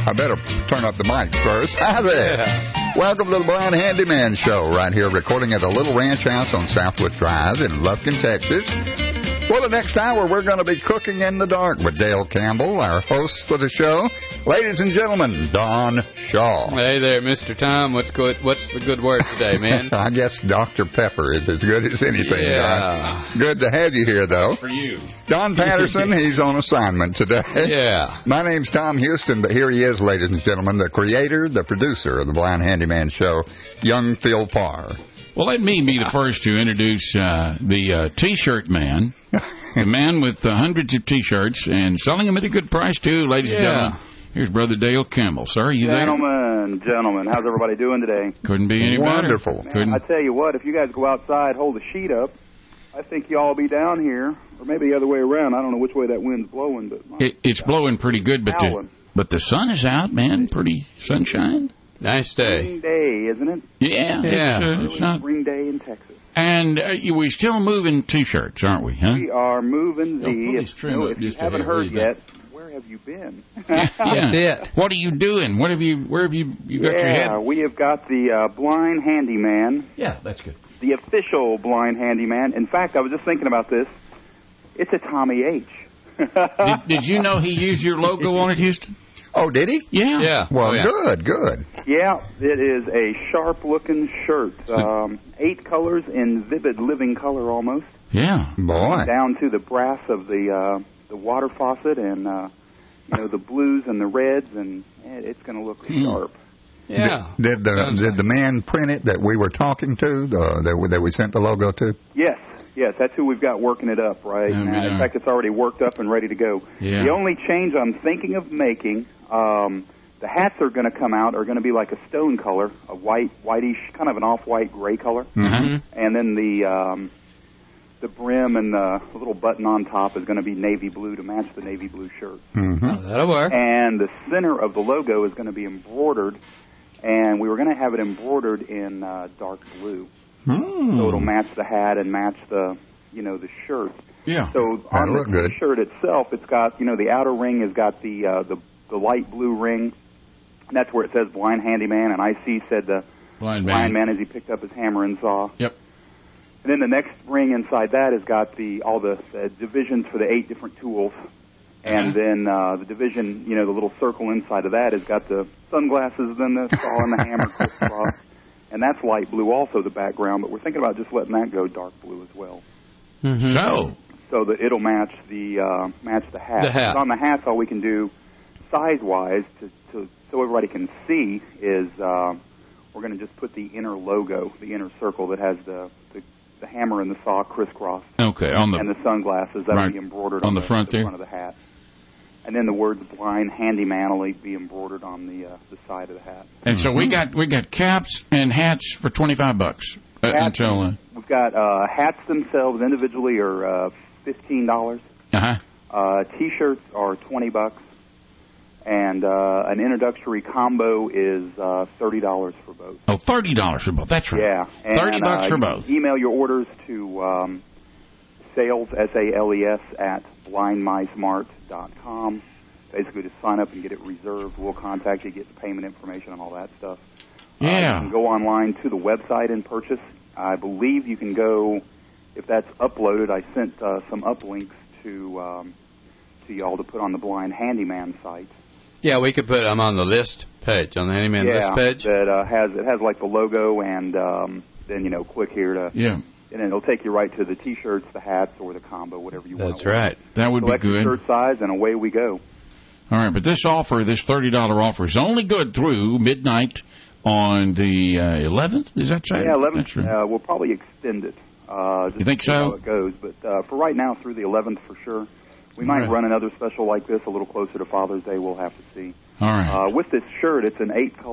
I better turn up the mic first. Hi there. Yeah. Welcome to the Blind Handyman Show, right here recording at the Little Ranch House on Southwood Drive in Lufkin, Texas. For the next hour, we're going to be cooking in the dark with Dale Campbell, our host for the show. Ladies and gentlemen, Don Shaw. Hey there, Mr. Tom. What's the good word today, man? I guess Dr. Pepper is as good as anything. Yeah. Don. Good to have you here, though. For you. Don Patterson, he's on assignment today. Yeah. My name's Tom Houston, but here he is, ladies and gentlemen, the creator, the producer of the Blind Handyman Show, young Phil Parr. Well, let me be the first to introduce the T-shirt man, the man with hundreds of T-shirts and selling them at a good price, too, ladies and gentlemen. Here's Brother Dale Campbell. Sir, are you Gentlemen, how's everybody doing today? Couldn't be any Wonderful. better. Man, I tell you what, if you guys go outside, hold the sheet up, I think you all be down here, or maybe the other way around. I don't know which way that wind's blowing, but It's blowing pretty good, but the sun is out, man. Pretty sunshine. Nice day. Spring day, isn't it? Yeah. It's not. Spring day in Texas. And we still moving T-shirts, aren't we? Huh? We are moving please trim it if you just a haven't hair, heard will you? yet, where have you been? That's it. What are you doing? Where have you got your head? Yeah, we have got the Blind Handyman. Yeah, that's good. The official Blind Handyman. In fact, I was just thinking about this. It's a Tommy H. Did you know he used your logo on it, Houston? Oh, did he? Yeah. Yeah. Well, Oh, yeah. good. Yeah, it is a sharp-looking shirt. 8 colors in vivid living color almost. Yeah. Boy. Down to the brass of the water faucet and, the blues and the reds, and it's going to look sharp. Yeah. Did the man print it that we were talking to, that we sent the logo to? Yes, that's who we've got working it up right now. In fact, it's already worked up and ready to go. Yeah. The only change I'm thinking of making, the hats are going to come out are going to be like a stone color, a whitish, kind of an off-white gray color. Mm-hmm. And then the brim and the little button on top is going to be navy blue to match the navy blue shirt. Mm-hmm. Oh, that'll work. And the center of the logo is going to be embroidered, and we were going to have it embroidered in dark blue. So it'll match the hat and match the shirt. Yeah. So on look the good. T-shirt itself, it's got, the outer ring has got the light blue ring. And that's where it says Blind Handyman, and IC said the Blind man as he picked up his hammer and saw. Yep. And then the next ring inside that has got all the divisions for the 8 different tools. And then the division, the little circle inside of that has got the sunglasses, then the saw and the hammer crisscross. And that's light blue also, the background, but we're thinking about just letting that go dark blue as well. Mm-hmm. So that it'll match the hat. The hat. But on the hats, all we can do size-wise so everybody can see is we're going to just put the inner logo, the inner circle that has the hammer and the saw crisscrossed. Okay. And the sunglasses that'll right. be embroidered on the front there? front of the hat. And then the words Blind Handyman will be embroidered on the side of the hat. And so we got caps and hats for $25 until. We've got hats themselves individually are $15. T-shirts are $20, and an introductory combo is $30 for both. Oh, $30 for both. That's right. Yeah, and, $30 for you both. can email your orders to sales SALES at blindmysmart.com. Basically, to sign up and get it reserved. We'll contact you, get the payment information and all that stuff. Yeah. You can go online to the website and purchase. I believe you can go, if that's uploaded, I sent some uplinks to y'all to put on the Blind Handyman site. Yeah, we could put them on the list page, on the Handyman list page. That has like the logo and then, click here to... Yeah. And it'll take you right to the T-shirts, the hats, or the combo, whatever you want. That's right. That would Select be good. your shirt size, and away we go. All right, but this $30 offer is only good through midnight on the 11th. Is that right? Yeah, 11th. That's right. We'll probably extend it. Just You think to see so? How it goes, but for right now, through the 11th for sure. We might run another special like this a little closer to Father's Day. We'll have to see. All right. With this shirt, it's an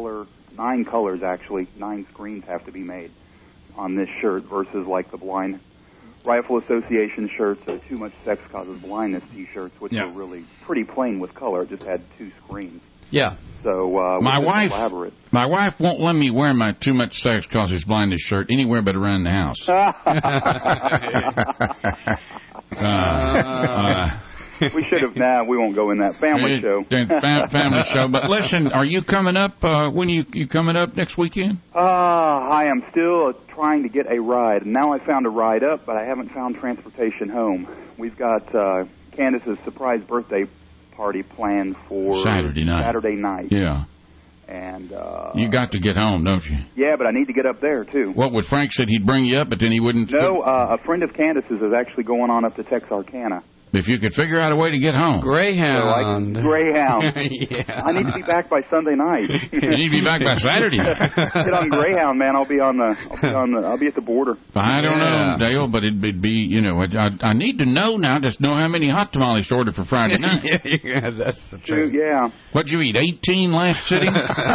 9 colors actually. 9 screens have to be made on this shirt versus like the Blind Rifle Association shirts, Too Much Sex Causes Blindness T-shirts, which are really pretty plain with color. It just had 2 screens. Yeah. So my wife won't let me wear my Too Much Sex Causes Blindness shirt anywhere but around the house. We should have. Nah, we won't go in that family show. Family show. But listen, are you coming up? When you coming up next weekend? I am still trying to get a ride. Now I found a ride up, but I haven't found transportation home. We've got Candace's surprise birthday party planned for Saturday night. Yeah. And you got to get home, don't you? Yeah, but I need to get up there too. What would Frank said he'd bring you up, but then he wouldn't? No, a friend of Candace's is actually going on up to Texarkana. If you could figure out a way to get home. Greyhound. Greyhound. Yeah. I need to be back by Sunday night. You need to be back by Saturday night. Get on Greyhound, man. I'll be at the border. I don't know, Dale, but it'd be, I need to know now, just know how many hot tamales to order for Friday night. Yeah, that's the truth. Yeah. What'd you eat, 18 last sitting?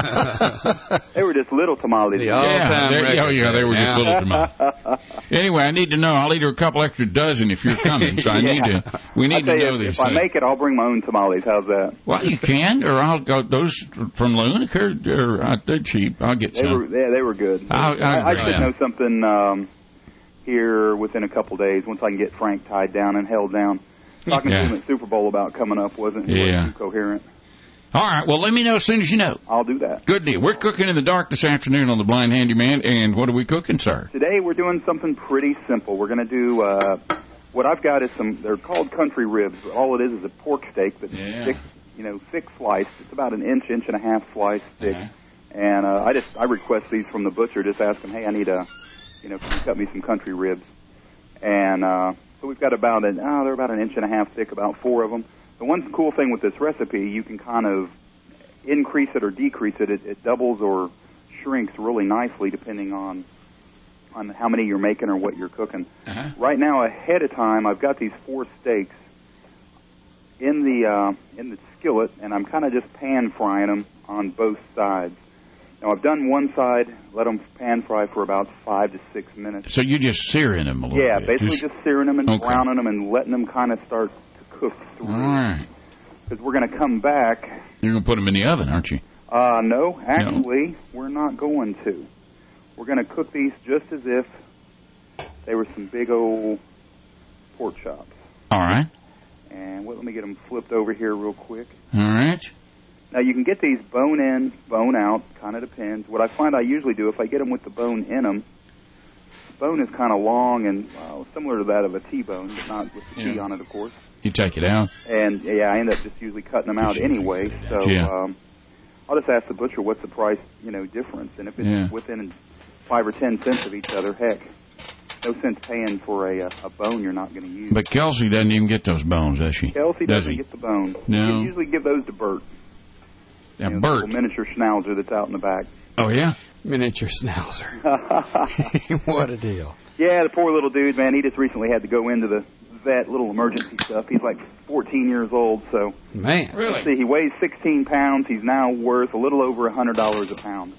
They were just little tamales. The all-time record. They were just little tamales. Anyway, I need to know. I'll eat her a couple extra dozen if you're coming, so we need to know this. If I make it, I'll bring my own tamales. How's that? Well, you can, or I'll go. Those from Leunica, they're cheap. I'll get some. They were good. I should know something here within a couple days once I can get Frank tied down and held down. Talking to him at Super Bowl about coming up wasn't too coherent. All right, well, let me know as soon as you know. I'll do that. Good deal. We're cooking in the dark this afternoon on The Blind Handyman, and what are we cooking, sir? Today we're doing something pretty simple. We're going to do, what I've got is they're called country ribs. All it is a pork steak that's thick sliced. It's about an inch and a half slice thick. And I request these from the butcher, just ask them, hey, I need can you cut me some country ribs? And so we've got they're about an inch and a half thick, about 4 of them. The one cool thing with this recipe, you can kind of increase it or decrease it. It doubles or shrinks really nicely depending on how many you're making or what you're cooking. Right now, ahead of time, I've got these 4 steaks in the skillet, and I'm kind of just pan frying them on both sides. Now, I've done one side, let them pan fry for about 5 to 6 minutes. So you're just searing them a little bit? Yeah, basically just searing them and browning them and letting them kind of start to cook through. All right. Because we're going to come back. You're going to put them in the oven, aren't you? No, actually, we're not going to. We're going to cook these just as if they were some big old pork chops. All right. And let me get them flipped over here real quick. All right. Now, you can get these bone in, bone out, kind of depends. What I find I usually do, if I get them with the bone in them, the bone is kind of long and similar to that of a T-bone, but not with the T on it, of course. You take it out? And, I end up just usually cutting them out anyway. So I'll just ask the butcher what's the price, difference. And if it's within 5 or 10 cents of each other, heck, no sense paying for a bone you're not going to use. But Kelsey doesn't even get those bones, does she? Kelsey doesn't get the bone. No. You usually give those to Bert. Yeah, Bert. The miniature schnauzer that's out in the back. Oh, yeah? Miniature schnauzer. What a deal. Yeah, the poor little dude, man, he just recently had to go into the vet, little emergency stuff. He's like 14 years old, so... Man. Really? Let's see, he weighs 16 pounds. He's now worth a little over $100 a pound.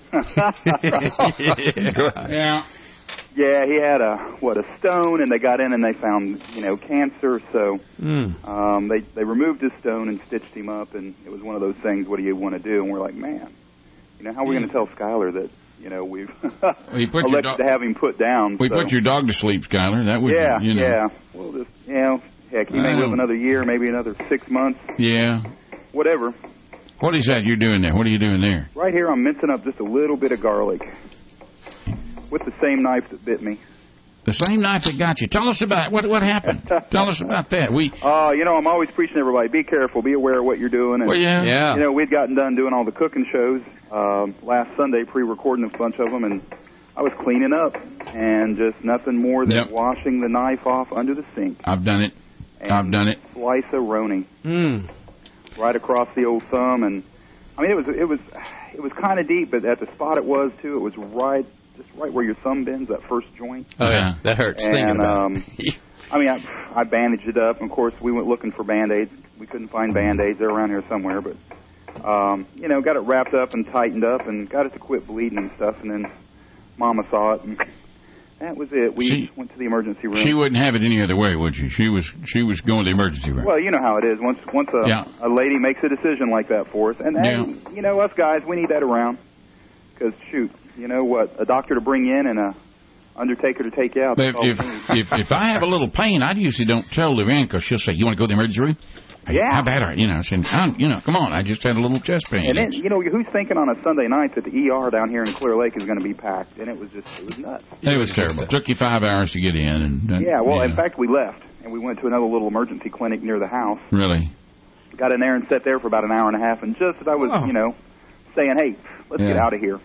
Yeah. Yeah, he had a stone, and they got in and they found, cancer, so they removed his stone and stitched him up, and it was one of those things, what do you want to do? And we're like, man, how are we going to tell Skylar that, we've elected to have him put down? We put your dog to sleep, Skylar. That would, Yeah. Well, just, heck, he may live another year, maybe another 6 months. Yeah. Whatever. What is that you're doing there? What are you doing there? Right here, I'm mincing up just a little bit of garlic with the same knife that bit me. The same knife that got you. Tell us about what happened. Tell us about that. I'm always preaching to everybody, be careful, be aware of what you're doing. And, we'd gotten done doing all the cooking shows last Sunday, pre-recording a bunch of them, and I was cleaning up, and just nothing more than washing the knife off under the sink. I've done it. Slice of roni. Right across the old thumb, and I mean it was kind of deep, but at the spot it was too, it was right where your thumb bends, that first joint. Oh yeah, that hurts. Thinking about it. I bandaged it up. And of course, we went looking for Band-Aids. We couldn't find Band-Aids. They're around here somewhere, but got it wrapped up and tightened up, and got it to quit bleeding and stuff. And then Mama saw it, and that was it. We went to the emergency room. She wouldn't have it any other way, would she? She was going to the emergency room. Well, you know how it is. Once a lady makes a decision like that for us, and us guys, we need that around. Because shoot, a doctor to bring in and a undertaker to take you out. But if I have a little pain, I usually don't tell Lorraine because she'll say, "You want to go to the emergency room?" How bad are you? I said, come on. I just had a little chest pain. And then, who's thinking on a Sunday night that the ER down here in Clear Lake is going to be packed? And it was nuts. It was terrible. It took you 5 hours to get in. In fact, we left, and we went to another little emergency clinic near the house. Really? Got in there and sat there for about an hour and a half, and just as I was, saying, hey, let's get out of here.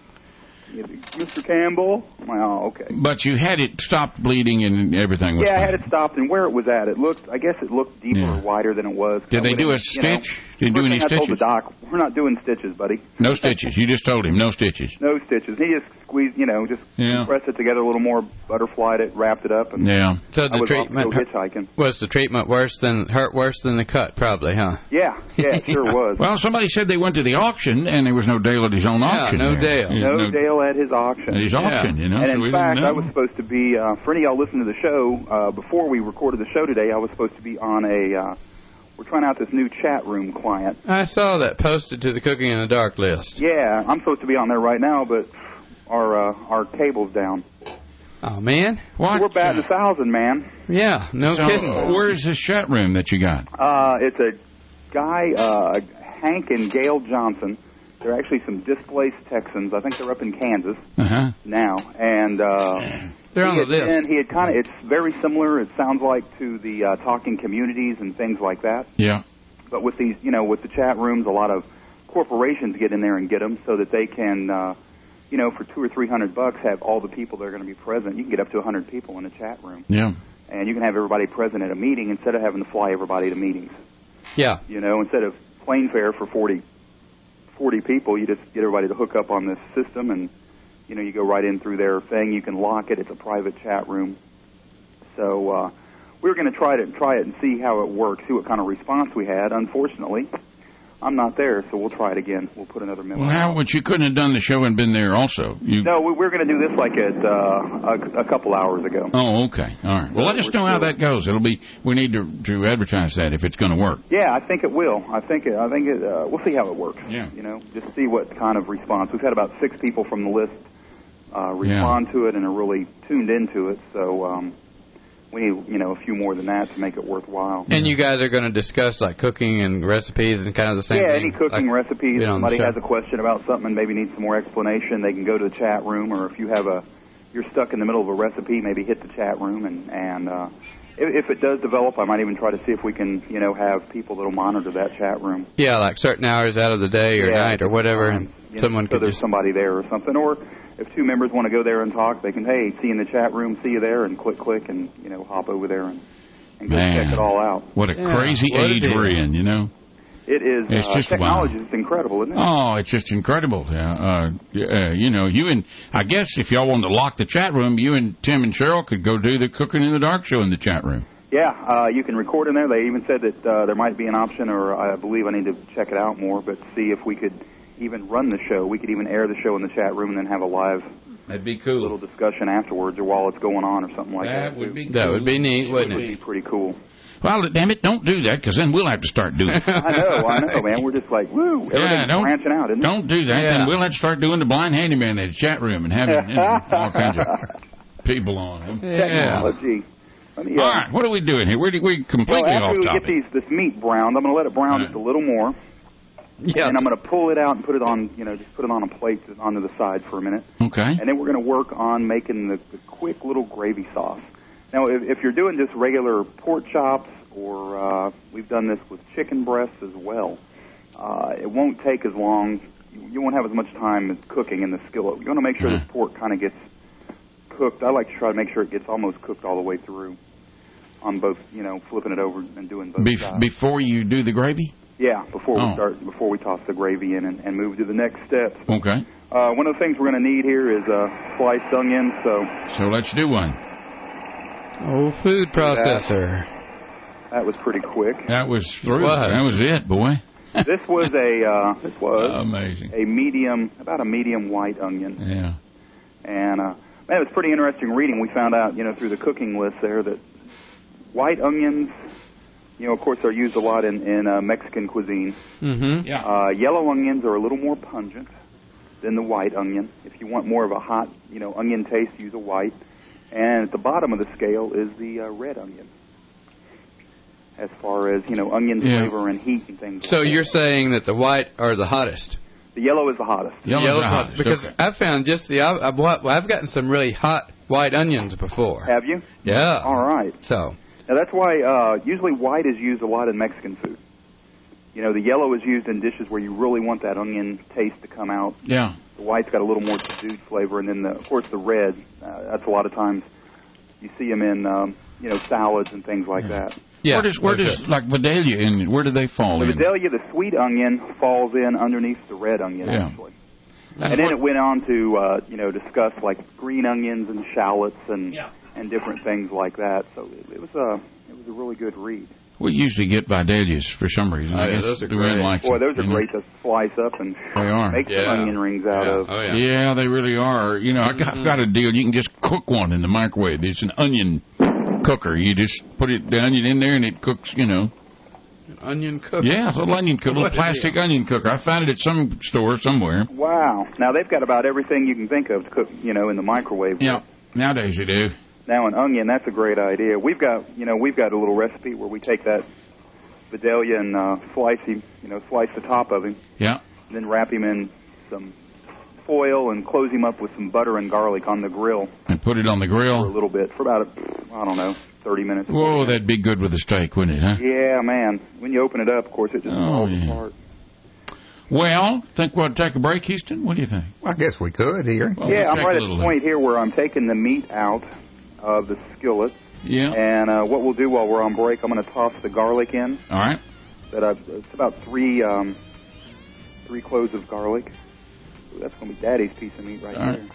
Mr. Campbell? Oh, okay. But you had it stopped bleeding and everything was fine. I had it stopped, and where it was at, I guess it looked deeper or wider than it was. Did they do a stitch? Did they do any stitches? I told the doc, we're not doing stitches, buddy. No stitches. You just told him, no stitches. No stitches. He just squeezed, pressed it together a little more, butterflied it, wrapped it up, and So the treatment was the treatment worse than the cut, probably, huh? Yeah, it sure was. Well, somebody said they went to the auction, and there was no Dale at his own auction. No Dale. No Dale at his auction. At his auction, And in fact, I was supposed to be, for any of y'all listening to the show, before we recorded the show today, I was supposed to be on we're trying out this new chat room client. I saw that posted to the Cooking in the Dark list. Yeah, I'm supposed to be on there right now, but our cable's down. Oh, man. What? We're batting 1,000, man. Yeah, no kidding. Where's this chat room that you got? It's a guy, Hank and Gail Johnson. They're actually some displaced Texans. I think they're up in Kansas now. And they're on the list. And he had it's very similar, it sounds like, to the Talking Communities and things like that. Yeah. But with these, with the chat rooms, a lot of corporations get in there and get them so that they can, for $200 or $300 have all the people that are going to be present. You can get up to 100 people in a chat room. Yeah. And you can have everybody present at a meeting instead of having to fly everybody to meetings. Yeah. Instead of plane fare for 40 people, you just get everybody to hook up on this system, and you go right in through their thing. You can lock it. It's a private chat room. So we were going to try it and see how it works, see what kind of response we had. Unfortunately, I'm not there, so we'll try it again. We'll put another memo. Well, but you couldn't have done the show and been there also. No, we're going to do this like a couple hours ago. Oh, okay. All right. Well, let us know how that goes. We need to advertise that if it's going to work. Yeah, I think it will. I think it. We'll see how it works. Yeah. Just see what kind of response. We've had about 6 people from the list respond to it and are really tuned into it. So we need, a few more than that to make it worthwhile. And you guys are going to discuss like cooking and recipes and kind of the same thing? Yeah, any cooking recipes. If somebody has a question about something and maybe needs some more explanation, they can go to the chat room, or if you have you're stuck in the middle of a recipe, maybe hit the chat room and if it does develop, I might even try to see if we can, have people that'll monitor that chat room. Yeah, like certain hours out of the day or night or whatever, and someone could there's somebody there or something. Or if 2 members want to go there and talk, they can, hey, see you in the chat room, see you there, and click, and, hop over there and go check it all out. What a crazy age we're in, It is. It's just technology wild. Is incredible, isn't it? Oh, it's just incredible. You and I guess if y'all wanted to lock the chat room, you and Tim and Cheryl could go do the Cooking in the Dark show in the chat room. Yeah, you can record in there. They even said that there might be an option, or I believe I need to check it out more, but see if we could even run the show. We could even air the show in the chat room and then have a live That'd be cool. little discussion afterwards or while it's going on or something like that. That would be cool. That would be neat, wouldn't it? It would be pretty cool. Well, damn it, don't do that, because then we'll have to start doing it. I know, man. We're just like, woo, everything's branching out, isn't it? Don't do that. Then we'll have to start doing the blind handyman in the chat room and having all kinds of people on. Technology. All right, what are we doing here? We're completely off topic. After we get this meat browned, I'm going to let it brown just a little more. Yeah. And I'm going to pull it out and put it on, just put it on a plate onto the side for a minute. Okay. And then we're going to work on making the quick little gravy sauce. Now, if you're doing just regular pork chops, or we've done this with chicken breasts as well, it won't take as long. You won't have as much time as cooking in the skillet. You want to make sure this pork kind of gets cooked. I like to try to make sure it gets almost cooked all the way through on both, flipping it over and doing both sides. Before you do the gravy? Yeah, before we toss the gravy in and move to the next steps. Okay. One of the things we're going to need here is sliced onions. So let's do one. Oh, food processor. That was pretty quick. That was through. That was it, boy. This was amazing. About a medium white onion. Yeah. And man, it was pretty interesting reading. We found out, through the cooking list there, that white onions, of course, are used a lot in Mexican cuisine. Mm-hmm. Yeah. Yellow onions are a little more pungent than the white onion. If you want more of a hot, onion taste, use a white. And at the bottom of the scale is the red onion. as far as, onion flavor and heat and things. So like you're saying that the white are the hottest? The yellow is the hottest. Yellow's hot. Because I found I've gotten some really hot white onions before. Have you? Yeah. All right. So. Now that's why usually white is used a lot in Mexican food. The yellow is used in dishes where you really want that onion taste to come out. Yeah. The white's got a little more subdued flavor, and then of course the red. That's a lot of times you see them in salads and things like that. Yeah. Where does like Vidalia where do they fall in? Vidalia, the sweet onion, falls in underneath the red onion actually. And then it went on to discuss like green onions and shallots and different things like that. So it was a really good read. We usually get Vidalias for some reason. I guess those are great. Boy, those are great to slice up and make some onion rings out of. Oh, yeah, they really are. I've got a deal. You can just cook one in the microwave. It's an onion cooker. You just put the onion in there and it cooks, An onion cooker? Yeah, it's a little onion cooker, a little plastic onion cooker. I found it at some store somewhere. Wow. Now, they've got about everything you can think of to cook, in the microwave. Yeah, nowadays they do. Now, an onion, that's a great idea. We've got a little recipe where we take that Vidalia and slice the top of him. Yeah. And then wrap him in some foil and close him up with some butter and garlic on the grill. And put it on the grill? For a little bit, for about, 30 minutes. Whoa, that'd be good with a steak, wouldn't it, huh? Yeah, man. When you open it up, of course, it just falls apart. Well, think we'll take a break, Houston? What do you think? I guess we could here. Well, I'm right at the point here where I'm taking the meat out of the skillet. Yeah. And what we'll do while we're on break, I'm going to toss the garlic in. All right. It's about three cloves of garlic. Ooh, that's going to be Daddy's piece of meat right there.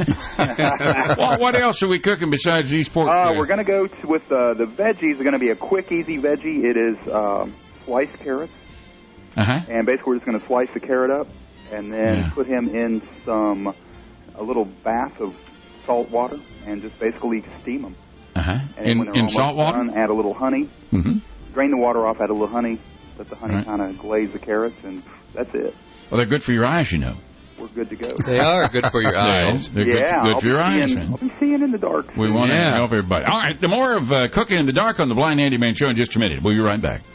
What else are we cooking besides these pork? We're going to go with the veggies. Are going to be a quick, easy veggie. It is sliced carrots. And basically, we're just going to slice the carrot up and then put him in a little bath of salt water and just basically steam them. And in salt water? Done, add a little honey. Drain the water off, add a little honey. Let the honey kind of glaze the carrots, and that's it. Well, they're good for your eyes, We're good to go. They are good for your eyes. They're good for your eyes. I'll be seeing in the dark. We want to help everybody. All right, the more of Cooking in the Dark on the Blind Handyman Show in just a minute. We'll be right back.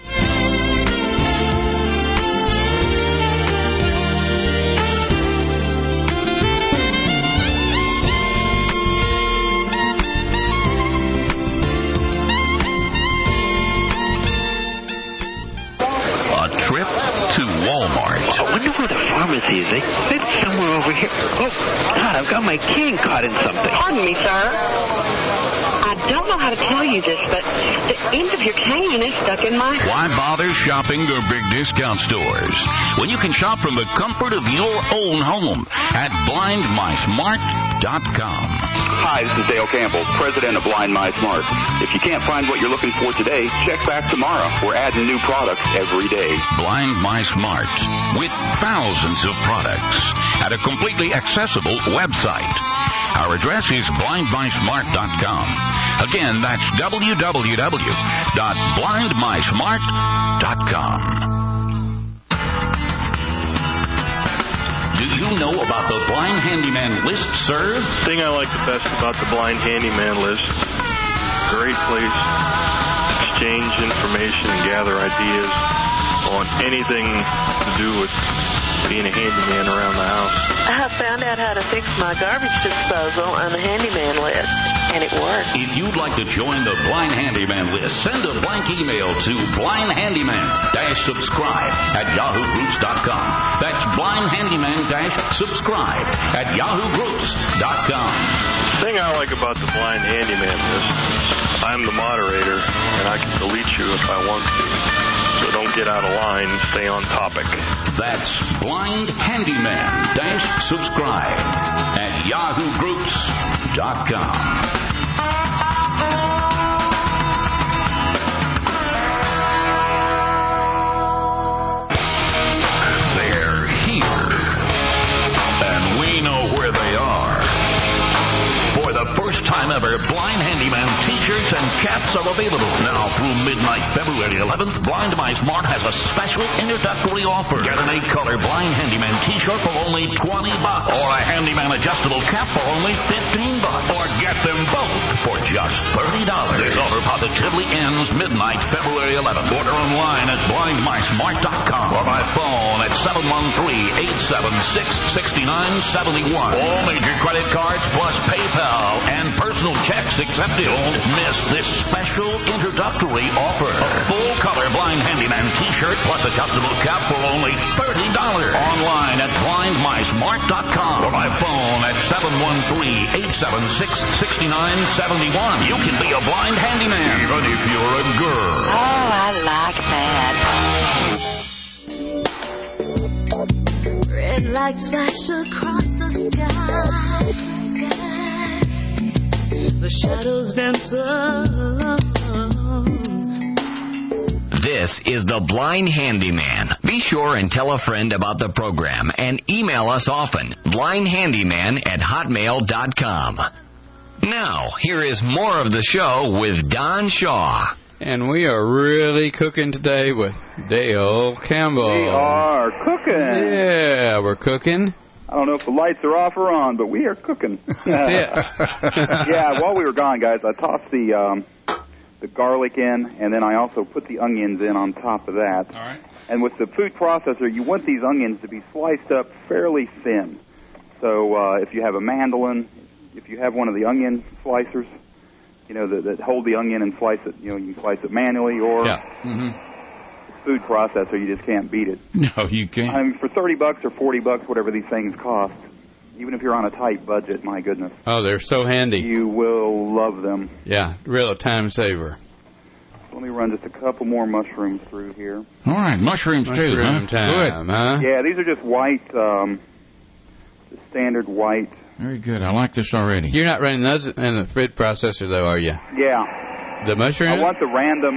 Pharmacy, it's somewhere over here. Oh, God, I've got my cane caught in something. Pardon me, sir. I don't know how to tell you this, but the end of your cane is stuck in my... Why bother shopping the big discount stores when you can shop from the comfort of your own home at BlindMySmart.com. Hi, this is Dale Campbell, president of Blind My Smart. If you can't find what you're looking for today, check back tomorrow. We're adding new products every day. Blind My Smart, with thousands of products at a completely accessible website. Our address is BlindMySmart.com. Again, that's www.blindmysmart.com. Do you know about the Blind Handyman list, sir? The thing I like the best about the Blind Handyman list, great place to exchange information and gather ideas on anything to do with being a handyman around the house. I found out how to fix my garbage disposal on the handyman list, and it worked. If you'd like to join the Blind Handyman list, send a blank email to blindhandyman-subscribe@yahoogroups.com. That's blindhandyman-subscribe@yahoogroups.com. The thing I like about the Blind Handyman list is I'm the moderator, and I can delete you if I want to. So don't get out of line, stay on topic. That's blindhandyman-subscribe@yahoogroups.com. They're here, and we know where they are. For the first time ever, Blind Handyman t-shirts and caps are available. Now through midnight February 11th, Blind My Smart has a special introductory offer. Get an 8-color Blind Handyman t-shirt for only $20, or a Handyman adjustable cap for only $15. or get them both for just $30. This offer positively ends midnight February 11th. Order online at blindmysmart.com or by phone at 713-876-6971. All major credit cards plus PayPal and personal checks accepted. Don't miss this special introductory offer. A full-color Blind Handyman T-shirt plus adjustable cap for only $30. Online at blindmysmart.com or by phone at 713-876-6971. You can be a blind handyman even if you're a girl. Oh, I like that. Red lights flash across the sky. The shadows dance along. This is The Blind Handyman. Be sure and tell a friend about the program and email us often. blindhandyman@hotmail.com. Now, here is more of the show with Don Shaw. And we are really cooking today with Dale Campbell. We are cooking. Yeah, we're cooking. I don't know if the lights are off or on, but we are cooking. Yeah, while we were gone, guys, I tossed the garlic in, and then I also put the onions in on top of that. All right. And with the food processor, you want these onions to be sliced up fairly thin. So if you have a mandolin, if you have one of the onion slicers, you know, that hold the onion and slice it, you know, you can slice it manually, or food processor, you just can't beat it. No, you can't. I mean, for $30 or $40, whatever these things cost, even if you're on a tight budget, my goodness. Oh, they're so handy. You will love them. Yeah, real time saver. Let me run just a couple more mushrooms through here. All right, mushrooms too, Mushroom huh? time, huh? Yeah, these are just white, the standard white. Very good. I like this already. You're not running those in the food processor, though, are you? Yeah. The mushrooms? I want the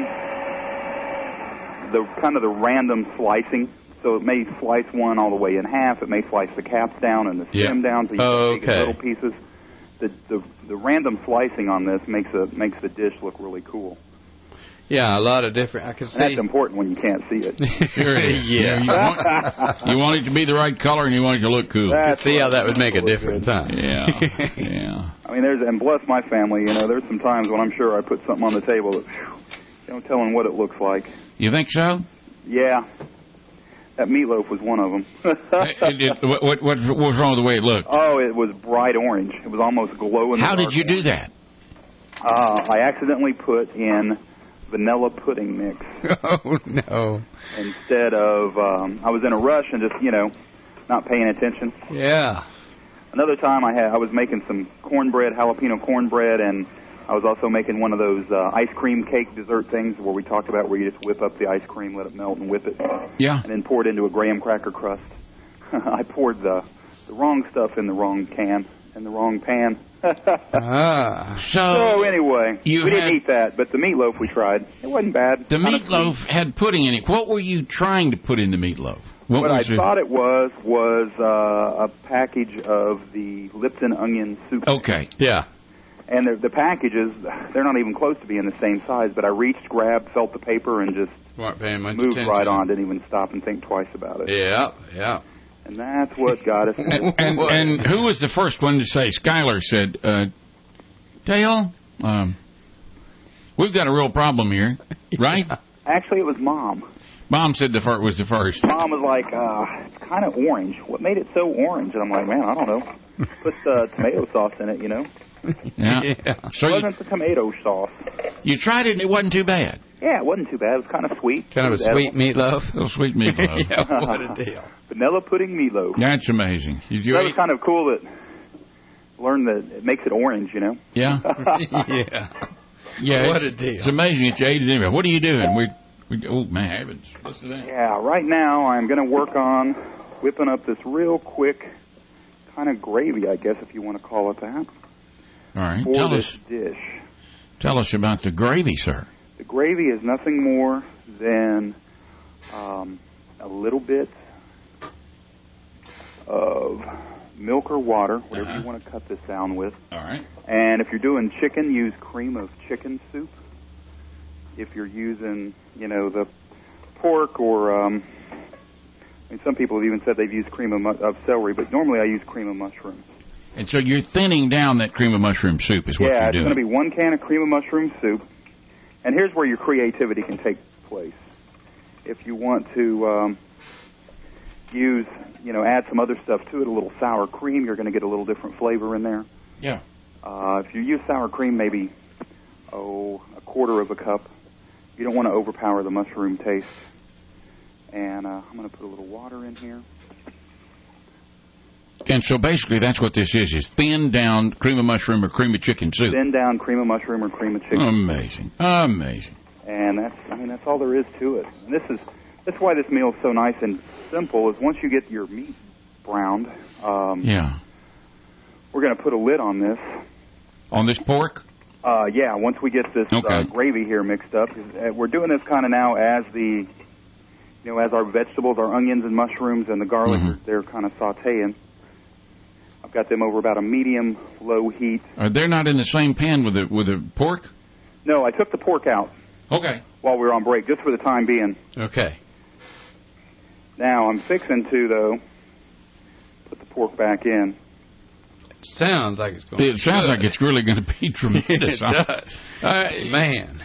random slicing. So it may slice one all the way in half. It may slice the caps down and the stem down, so you can make it in little pieces. The random slicing on this makes the dish look really cool. Yeah, a lot of different. I can see. And that's important when you can't see it. Sure it is. Yeah. You want it to be the right color, and you want it to look cool. See how that would make a difference, huh? Yeah. Yeah. I mean, and bless my family, you know, there's some times when I'm sure I put something on the table that, no telling what it looks like. You think so? Yeah. That meatloaf was one of them. What was wrong with the way it looked? Oh, it was bright orange. It was almost glowing. How did you do that? I accidentally put in vanilla pudding mix. Oh, no. Instead of, I was in a rush and just, you know, not paying attention. Yeah. Another time I was making some cornbread, jalapeno cornbread, and I was also making one of those ice cream cake dessert things where we talked about where you just whip up the ice cream, let it melt, and whip it. Yeah. And then pour it into a graham cracker crust. I poured the wrong stuff in the wrong can, in the wrong pan. So anyway, we didn't eat that, but the meatloaf we tried, it wasn't bad. The meatloaf had pudding in it. What were you trying to put in the meatloaf? What I thought it was a package of the Lipton onion soup. Okay. Yeah. And the packages, they're not even close to being the same size, but I reached, grabbed, felt the paper, and just weren't paying much moved attention. right on, didn't even stop and think twice about it. Yeah, yeah. And that's what got us. And who was the first one to say? Skylar said, Dale, we've got a real problem here, right? Actually, it was Mom. Mom said was the first. Mom was like, it's kind of orange. What made it so orange? And I'm like, man, I don't know. Put tomato sauce in it, you know. Yeah. So it wasn't the tomato sauce. You tried it and it wasn't too bad. Yeah, it wasn't too bad. It was kind of sweet. Kind of a sweet meatloaf. A little sweet meatloaf. Yeah, what a deal. Vanilla pudding meatloaf. That's amazing. Did you that was kind of cool that learn that it makes it orange, you know? Yeah. Yeah. Yeah. What a deal. It's amazing that you ate it anyway. What are you doing? Oh, my heavens. Listen to that. Yeah, right now I'm going to work on whipping up this real quick kind of gravy, I guess, if you want to call it that. All right. For this dish. Tell us about the gravy, sir. The gravy is nothing more than a little bit of milk or water, whatever you want to cut this down with. All right. And if you're doing chicken, use cream of chicken soup. If you're using, you know, the pork or, I mean, some people have even said they've used cream of celery, but normally I use cream of mushroom. And so you're thinning down that cream of mushroom soup is what Yeah, you're it's doing. going to be 1 can of cream of mushroom soup. And here's where your creativity can take place. If you want to add some other stuff to it, a little sour cream, you're going to get a little different flavor in there. Yeah. If you use sour cream, maybe, a quarter of a cup. You don't want to overpower the mushroom taste. And I'm going to put a little water in here. And so basically that's what this is thinned down cream of mushroom or cream of chicken soup. Thin down cream of mushroom or cream of chicken. Amazing. Amazing. And that's all there is to it. And that's why this meal is so nice and simple, is once you get your meat browned, yeah. We're going to put a lid on this. On this pork? Yeah, once we get this gravy here mixed up. We're doing this kind of now as as our vegetables, our onions and mushrooms and the garlic, they're kind of sauteing. I've got them over about a medium-low heat. They're not in the same pan with the pork? No, I took the pork out. Okay. While we were on break, just for the time being. Okay. Now, I'm fixing to, though, put the pork back in. Sounds like it's going to be It sounds good. like it's really going to be tremendous. It does. Man.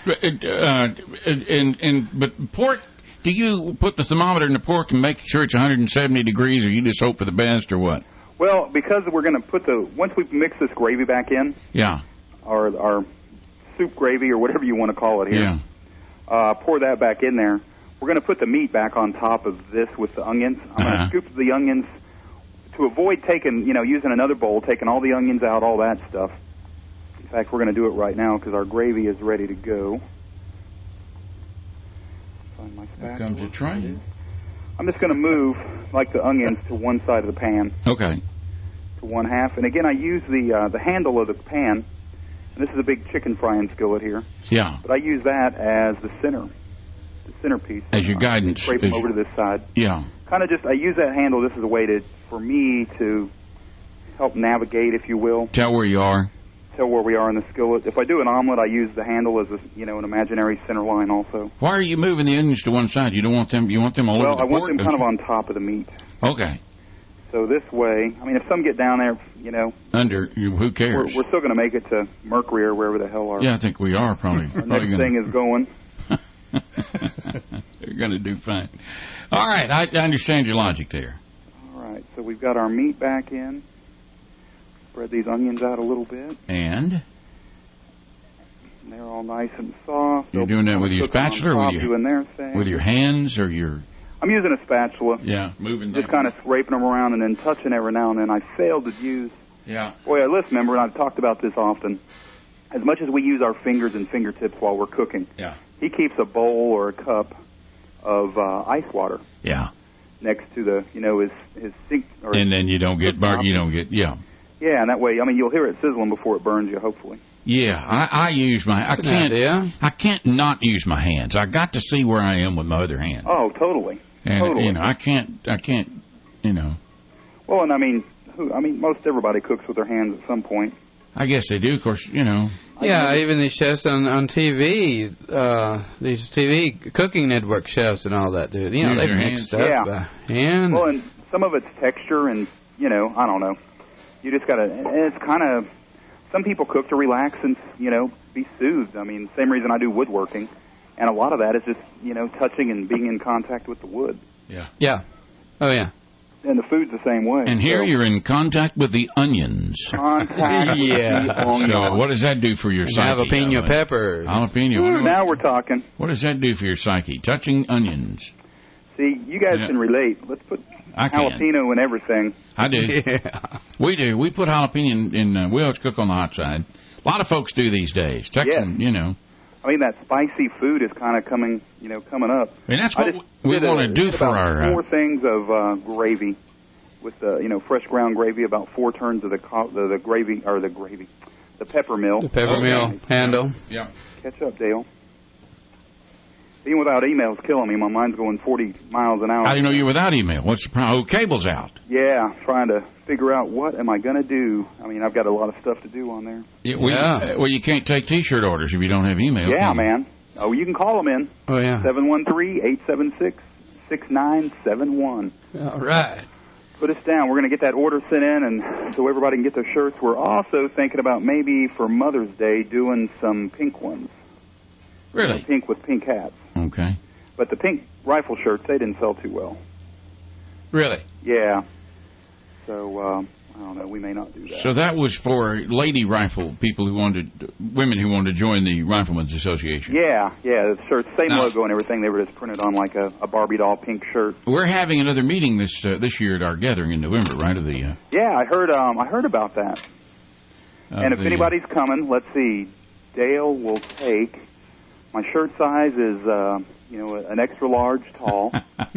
But pork, do you put the thermometer in the pork and make sure it's 170 degrees, or you just hope for the best, or what? Well, because we're going to once we mix this gravy back in, yeah, our soup gravy or whatever you want to call it here, pour that back in there. We're going to put the meat back on top of this with the onions. I'm going to scoop the onions to avoid using another bowl, taking all the onions out, all that stuff. In fact, we're going to do it right now because our gravy is ready to go. Find my spatula. Here comes a train. I'm just going to move, like the onions, to one side of the pan. Okay. To one half. And again, I use the handle of the pan. And this is a big chicken frying skillet here. Yeah. But I use that as the centerpiece. As your guidance. Scrape them over to this side. Yeah. Kind of I use that handle. This is a way for me to help navigate, if you will. Tell where you are. Tell where we are in the skillet. If I do an omelet, I use the handle as an imaginary center line also. Why are you moving the onions to one side? You don't want them. You want them all over the pork? Well, I want them kind of on top of the meat. Okay. So this way, if some get down there, under, who cares? We're still going to make it to Mercury or wherever the hell our. Yeah, I think we are probably. Our next thing is going. They're going to do fine. All right, I understand your logic there. All right, so we've got our meat back in. Spread these onions out a little bit. And they're all nice and soft. You're doing that with your spatula or with your hands or your... I'm using a spatula. Yeah, moving just kind of scraping them around and then touching every now and then. I failed to use... Yeah. Boy, a list member, and I've talked about this often. As much as we use our fingers and fingertips while we're cooking, he keeps a bowl or a cup of ice water. Yeah. Next to the, his sink. And then you don't get burnt. You don't get, Yeah, and that way, you'll hear it sizzling before it burns you, hopefully. Yeah, I use my... I can't not use my hands. I got to see where I am with my other hand. Oh, totally. And, totally. I can't, Well, and most everybody cooks with their hands at some point. I guess they do, of course, Yeah, even these chefs on TV, these TV cooking network chefs and all that do. They mix stuff by hand. Well, and some of it's texture and, I don't know. You just got to, it's kind of, some people cook to relax and, be soothed. Same reason I do woodworking. And a lot of that is just, touching and being in contact with the wood. Yeah. Yeah. Oh, yeah. And the food's the same way. And here you're in contact with the onions. Contact with the onions. So what does that do for your psyche? Jalapeno peppers. Jalapeno. Now we're talking. What does that do for your psyche? Touching onions. See, you guys can relate. Let's put jalapeno in everything. I do. Yeah. We do. We put jalapeno in we always cook on the hot side. A lot of folks do these days. Texan, that spicy food is kind of coming up. And that's what we want to do for our... 4 things of gravy with, fresh ground gravy, about 4 turns of the pepper mill. The pepper mill handle. Yeah. Catch up, Dale. Being without email is killing me. My mind's going 40 miles an hour. How do you know you're without email? What's the problem? Oh, cable's out. Yeah, trying to figure out what am I going to do. I've got a lot of stuff to do on there. Well, you can't take T-shirt orders if you don't have email. Yeah, man. Oh, you can call them in. Oh, yeah. 713-876-6971. All right. put us down. We're going to get that order sent in, and so everybody can get their shirts. We're also thinking about maybe for Mother's Day doing some pink ones. Really? You know, pink with pink hats. Okay. But the pink rifle shirts, they didn't sell too well. Really? Yeah. So, I don't know, we may not do that. So that was for lady rifle people women who wanted to join the Riflemen's Association. Yeah, the shirts, same logo and everything. They were just printed on like a Barbie doll pink shirt. We're having another meeting this year at our gathering in November, right? Yeah, I heard about that. And if anybody's coming, let's see, Dale will take. My shirt size is, an extra large tall.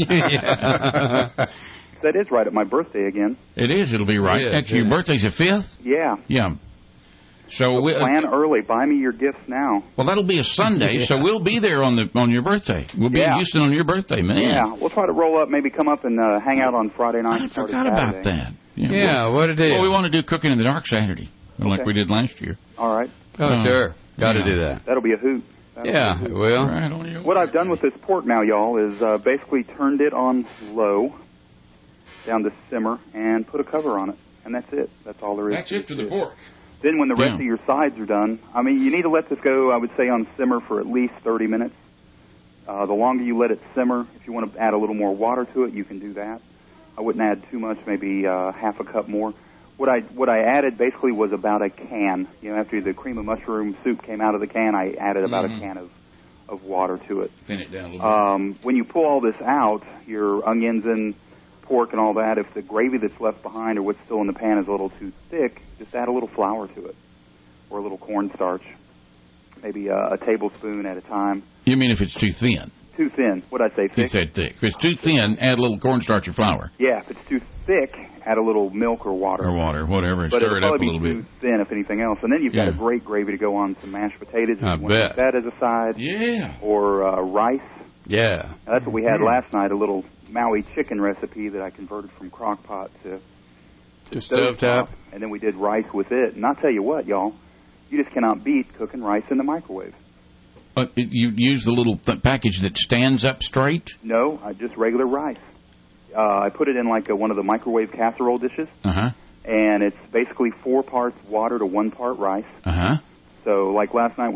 That is right at my birthday again. It is. It'll be right. Actually, your birthday's the 5th? Yeah. Yeah. So plan early. Buy me your gifts now. Well, that'll be a Sunday, so we'll be there on your birthday. We'll be in Houston on your birthday, man. Yeah, we'll try to roll up, maybe come up and hang out on Friday night. I forgot about that. Yeah, what it is. Well, we want to do Cooking in the Dark Saturday, like we did last year. All right. Oh, sure. Got to do that. That'll be a hoot. It will. Right, what I've done with this pork now, y'all, is basically turned it on low, down to simmer, and put a cover on it. And that's it. That's all there is. That's it for the pork. Then when the rest of your sides are done, I mean, you need to let this go, I would say, on simmer for at least 30 minutes. The longer you let it simmer, if you want to add a little more water to it, you can do that. I wouldn't add too much, maybe half a cup more. What I added basically was about a can. After the cream of mushroom soup came out of the can, I added about a can of water to it. Thin it down a little bit. When you pull all this out, your onions and pork and all that, if the gravy that's left behind or what's still in the pan is a little too thick, just add a little flour to it or a little cornstarch, maybe a tablespoon at a time. You mean if it's too thin? Too thin. What'd I say, thick? You said thick. If it's too thin, add a little cornstarch or flour. Yeah, if it's too thick, add a little milk or water. Or water, whatever, and but stir it up a little bit. But it'll probably be too thin, if anything else. And then you've got a great gravy to go on some mashed potatoes. I bet. That as a side. Yeah. Or rice. Yeah. Now, that's what we had last night, a little Maui chicken recipe that I converted from crock pot to stovetop. And then we did rice with it. And I'll tell you what, y'all, you just cannot beat cooking rice in the microwave. But you use the little package that stands up straight? No, just regular rice. I put it in like one of the microwave casserole dishes. Uh-huh. And it's basically 4 parts water to 1 part rice. Uh-huh. So like last night,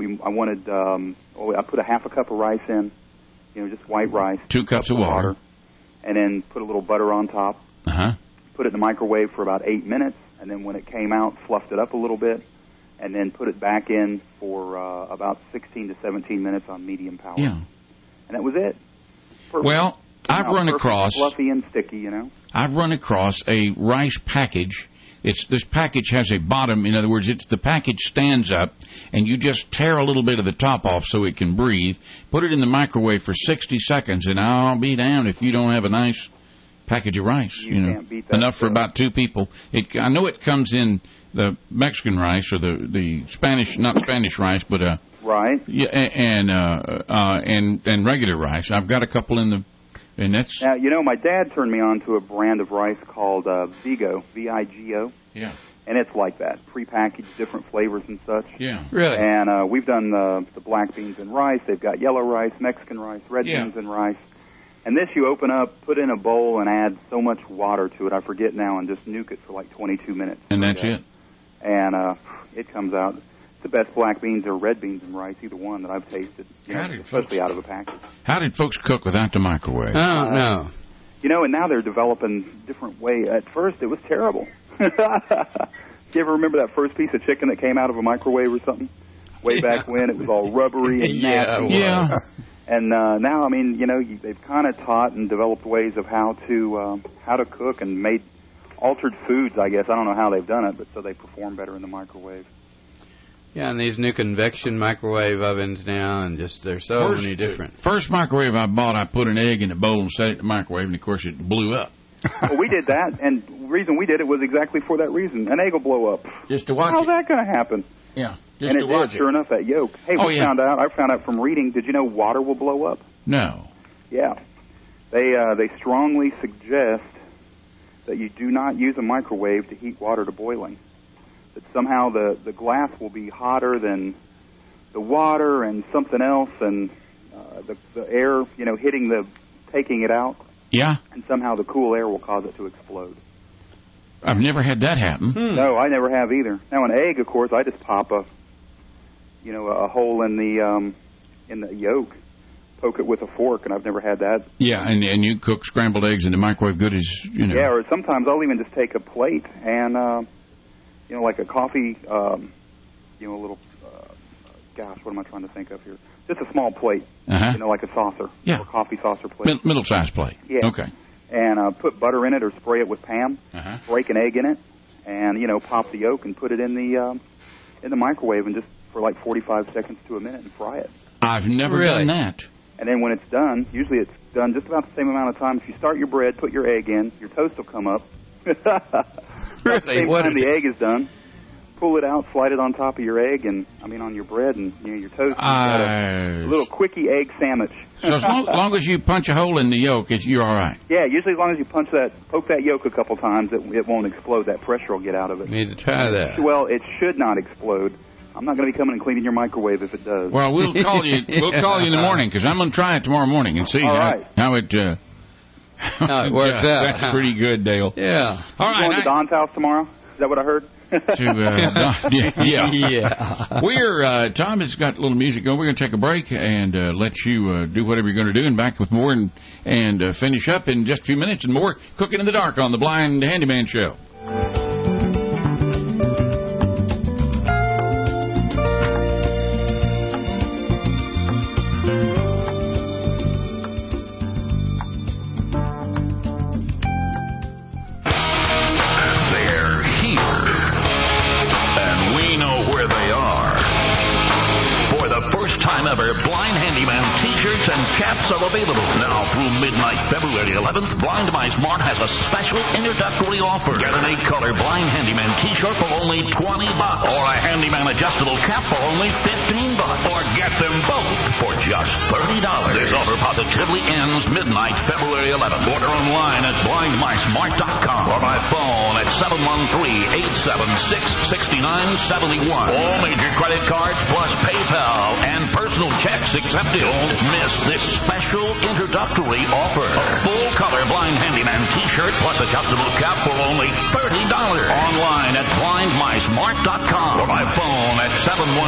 I put a half a cup of rice in, just white rice. 2 cups of water. And then put a little butter on top. Uh-huh. Put it in the microwave for about 8 minutes. And then when it came out, fluffed it up a little bit. And then put it back in for about 16 to 17 minutes on medium power. Yeah. And that was it. Perfect. Well, I've run across... fluffy and sticky, I've run across a rice package. This package has a bottom. In other words, the package stands up, and you just tear a little bit of the top off so it can breathe. Put it in the microwave for 60 seconds, and I'll be down if you don't have a nice package of rice. You can't beat that. Enough for about 2 people. I know it comes in the Mexican rice or the Spanish, not Spanish rice, but right. Yeah, and regular rice. I've got a couple in the. And that's... Now, my dad turned me on to a brand of rice called Vigo, V-I-G-O. Yeah. And it's like that, prepackaged, different flavors and such. Yeah. Really? And we've done the black beans and rice. They've got yellow rice, Mexican rice, red beans and rice. And this you open up, put in a bowl, and add so much water to it, I forget now, and just nuke it for like 22 minutes. And that's it? And it comes out... the best black beans or red beans and rice, either one that I've tasted, especially out of a package. How did folks cook without the microwave? Oh, no. And now they're developing different ways. At first, it was terrible. Do you ever remember that first piece of chicken that came out of a microwave or something? Way back when, it was all rubbery and nasty. Yeah. And now, I mean, they've kind of taught and developed ways of how to cook and made altered foods, I guess. I don't know how they've done it, but so they perform better in the microwave. Yeah, and these new convection microwave ovens now, and there's so many different. First microwave I bought, I put an egg in a bowl and set it in the microwave, and of course it blew up. Well, we did that, and the reason we did it was exactly for that reason. An egg will blow up. Just to watch How's that going to happen? Yeah, just to And watch it did, sure enough, that yolk. Hey, I found out from reading, did you know water will blow up? No. Yeah. They strongly suggest that you do not use a microwave to heat water to boiling. That somehow the glass will be hotter than the water and something else, and the air, taking it out. Yeah. And somehow the cool air will cause it to explode. I've never had that happen. No, I never have either. Now, an egg, of course, I just pop a hole in the yolk, poke it with a fork, and I've never had that. Yeah, and you cook scrambled eggs in the microwave good as, Yeah, or sometimes I'll even just take a plate and, like a coffee, a little, gosh, what am I trying to think of here? Just a small plate, like a saucer, yeah, or a coffee saucer plate. Middle-sized plate. Yeah. Okay. And put butter in it or spray it with Pam, break an egg in it, and, pop the yolk and put it in the microwave and just for like 45 seconds to a minute and fry it. I've never done that. And then when it's done, usually it's done just about the same amount of time. If you start your bread, put your egg in, your toast will come up. At the same time the egg is done, pull it out, slide it on top of your egg, on your bread and your toast. Got a little quickie egg sandwich. So as long as you punch a hole in the yolk, you're all right. Yeah, usually as long as you poke that yolk a couple times, it won't explode. That pressure will get out of it. Need to try that. Well, it should not explode. I'm not going to be coming and cleaning your microwave if it does. Well, we'll call you. We'll call you in the morning because I'm going to try it tomorrow morning and see how it works out. That's pretty good, Dale. Yeah. All right. Going to Don's house tomorrow? Is that what I heard? Yeah. We're Tom has got a little music going. We're going to take a break and let you do whatever you're going to do, and back with more and finish up in just a few minutes and more Cooking in the Dark on the Blind Handyman Show. Are available now through midnight February 11th. Blind My Smart has a special introductory offer. Get an 8-color Blind Handyman T-shirt for only $20, or a Handyman adjustable cap for only $15, or get them both for just $30. This offer positively ends midnight February 11th. Order online at blindmysmart.com or by phone at 713-876-6971. All major credit cards plus PayPal and personal checks accepted. Don't miss this special introductory offer. A full-color Blind Handyman T-shirt plus adjustable cap for only $30. Online at blindmysmart.com or by phone at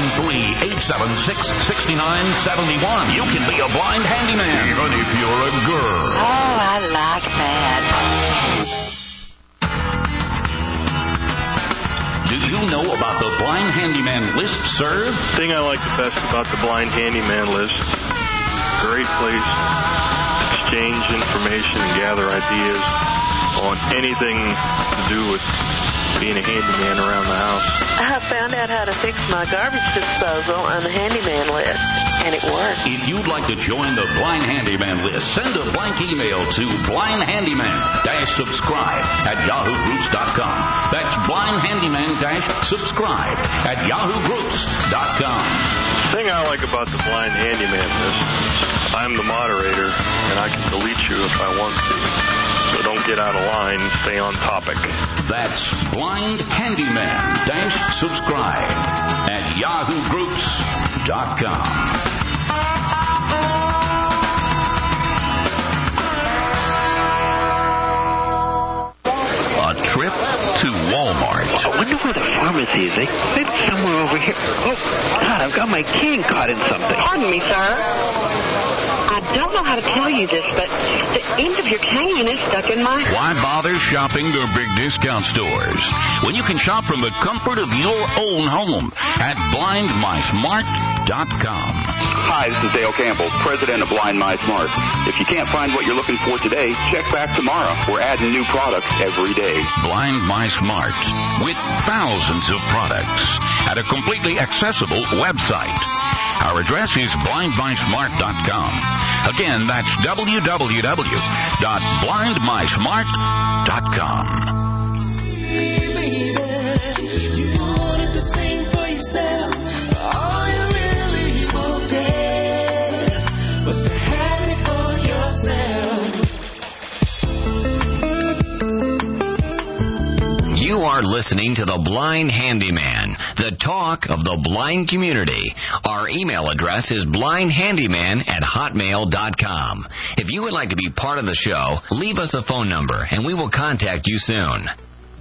713-876-6971. You can be a blind handyman even if you're a girl. Oh, I like that. Do you know about the Blind Handyman Listserv? The thing I like the best about the Blind Handyman list, great place, exchange information and gather ideas on anything to do with being a handyman around the house. I found out how to fix my garbage disposal on the handyman list, and it worked. If you'd like to join the Blind Handyman list, send a blank email to blindhandyman-subscribe at yahoo.groups.com. That's blindhandyman-subscribe at yahoo.groups.com. The thing I like about the Blind Handyman list, I'm the moderator, and I can delete you if I want to. So don't get out of line, stay on topic. That's Blind Handyman-subscribe at yahoo.groups.com. A trip to Walmart. I wonder where the pharmacy is. It's somewhere over here. Oh, God, I've got my cane caught in something. Pardon me, sir. I don't know how to tell you this, but the end of your cane is stuck in my... Why bother shopping the big discount stores when you can shop from the comfort of your own home at blindmysmart.com. Hi, this is Dale Campbell, president of Blind My Smart. If you can't find what you're looking for today, check back tomorrow. We're adding new products every day. Blind My Smart, with thousands of products at a completely accessible website. Our address is blindmysmart.com. Again, that's www.blindmysmart.com. You are listening to The Blind Handyman, the talk of the blind community. Our email address is blindhandyman@hotmail.com. If you would like to be part of the show, leave us a phone number and we will contact you soon.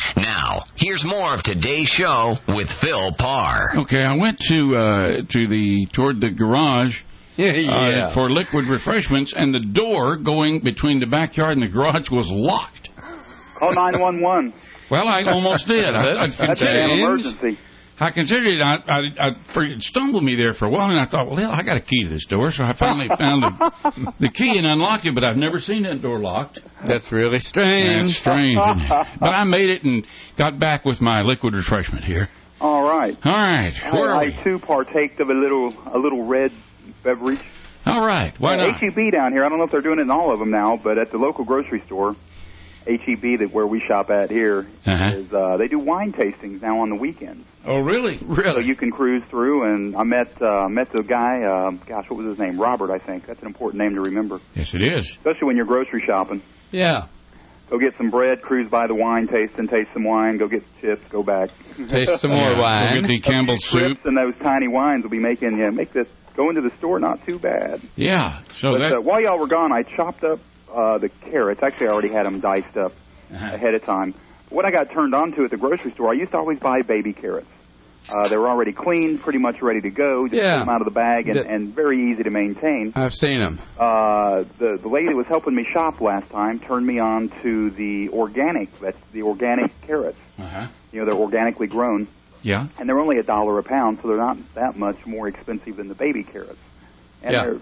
Now, here's more of today's show with Phil Parr. Okay, I went toward the garage for liquid refreshments, and the door going between the backyard and the garage was locked. Call 911. Well, I almost did. That's an emergency. I considered it. It stumbled me there for a while, and I thought, well, I got a key to this door, so I finally found the key and unlocked it, but I've never seen that door locked. That's really strange. That's strange. But I made it and got back with my liquid refreshment here. All right. All right. I too partaked of a little red beverage. All right. Why not? H-E-B down here, I don't know if they're doing it in all of them now, but at the local grocery store, H-E-B, where we shop at here, is they do wine tastings now on the weekends. Oh, really? Really? So you can cruise through, and I met the guy, what was his name? Robert, I think. That's an important name to remember. Yes, it is. Especially when you're grocery shopping. Yeah. Go get some bread, cruise by the wine tasting, taste some wine, go get chips, go back. Taste some more wine. Go get the Campbell's soup. And those tiny wines will be make this go into the store not too bad. Yeah. So while y'all were gone, I chopped up the carrots. Actually, I already had them diced up ahead of time. But what I got turned on to at the grocery store, I used to always buy baby carrots. They were already cleaned, pretty much ready to go. Just pull them out of the bag and very easy to maintain. I've seen them. The lady that was helping me shop last time turned me on to the organic carrots. They're organically grown. Yeah. And they're only $1 a pound, so they're not that much more expensive than the baby carrots. And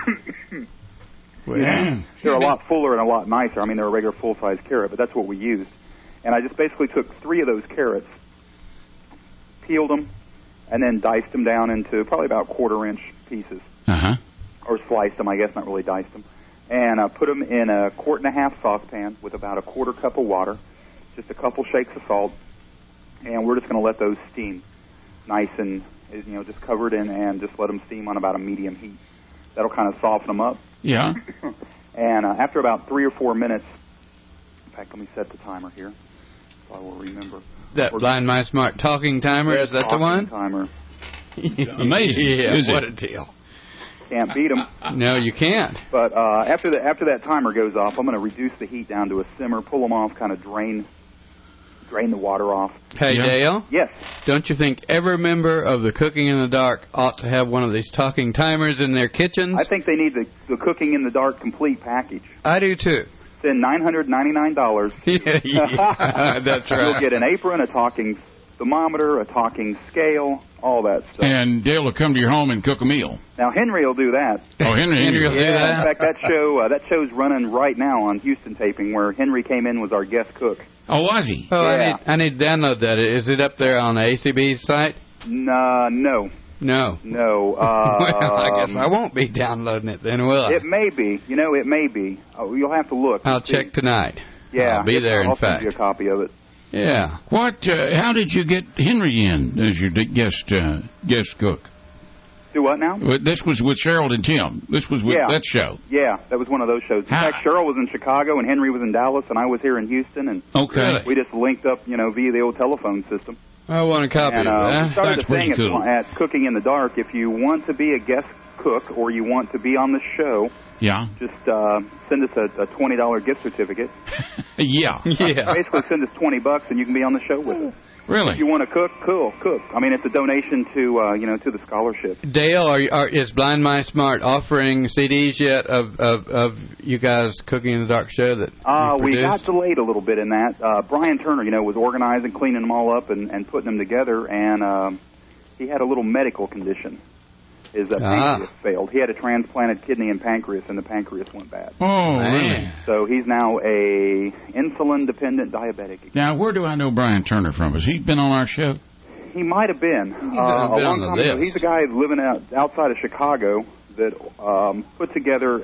they're a lot fuller and a lot nicer. I mean, they're a regular full-size carrot, but that's what we used. And I just basically took 3 of those carrots, peeled them, and then diced them down into probably about 1/4-inch pieces. Or sliced them, I guess, not really diced them. And put them in a 1.5 quart saucepan with about 1/4 cup of water, just a couple shakes of salt, and we're just going to let those steam nice and, just covered in, and just let them steam on about a medium heat. That'll kind of soften them up. Yeah. And after about 3 or 4 minutes, in fact, let me set the timer here so I will remember. That Blind My Smart talking timer, is that the one? Timer. Amazing. Yeah, what a deal. Can't beat them. No, you can't. But after that timer goes off, I'm going to reduce the heat down to a simmer, pull them off, kind of drain the water off. Hey, Dale? Yes? Don't you think every member of the Cooking in the Dark ought to have one of these talking timers in their kitchens? I think they need the Cooking in the Dark complete package. I do, too. Spend $999. Yeah, that's right. You'll get an apron, a talking thermometer, a talking scale, all that stuff. And Dale will come to your home and cook a meal. Now, Henry will do that. Oh, Henry will do that? In fact, that show's running right now on Houston Taping, where Henry came in was our guest cook. Oh, was he? Oh, yeah. I need to download that. Is it up there on the ACB's site? No. No. Well, I guess I won't be downloading it then, will I? It may be. It may be. You'll have to look. I'll check tonight. Yeah. I'll be there, in fact. I'll send you a copy of it. Yeah. How did you get Henry in as your guest cook? Do what now? This was with Cheryl and Tim. This was with that show. Yeah, that was one of those shows. In fact, Cheryl was in Chicago and Henry was in Dallas and I was here in Houston. And we just linked up, via the old telephone system. I want a copy of that. We started That's a thing pretty cool. at Cooking in the Dark. If you want to be a guest cook or you want to be on the show, just send us a $20 gift certificate. Yeah. Basically, send us $20 and you can be on the show with us. Really? If you want to cook, cook. I mean, it's a donation to the scholarship. Dale, is Blind My Smart offering CDs yet of you guys Cooking in the Dark show that you've we produced? got delayed a little bit in that. Brian Turner, was organizing, cleaning them all up and putting them together, and he had a little medical condition. His pancreas failed. He had a transplanted kidney and pancreas, and the pancreas went bad. Oh, really? So he's now a insulin-dependent diabetic. Now, where do I know Brian Turner from? Has he been on our show? He might have been. A long time ago. He's a guy living outside of Chicago that put together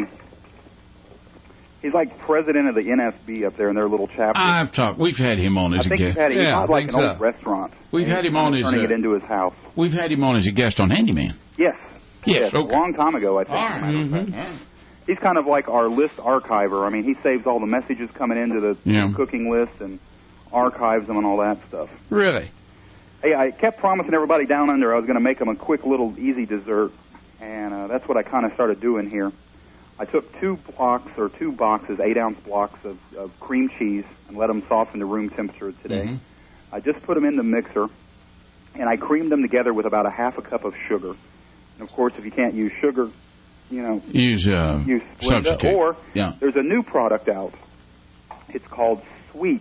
He's like president of the NFB up there in their little chapter. We've had him on as a guest. He's got like an old restaurant. We've had him on as turning it into his house. We've had him on as a guest on Handyman. Yes. Okay. A long time ago, I think. All right. He's kind of like our list archiver. I mean, he saves all the messages coming into the cooking list and archives them and all that stuff. Really? Hey, I kept promising everybody down under I was going to make them a quick little easy dessert, and that's what I kind of started doing here. I took 2 boxes, 8-ounce blocks of cream cheese, and let them soften to room temperature today. Mm-hmm. I just put them in the mixer, and I creamed them together with about a half a cup of sugar. And, of course, if you can't use sugar, use Splenda. Substitute. Or there's a new product out. It's called Sweet,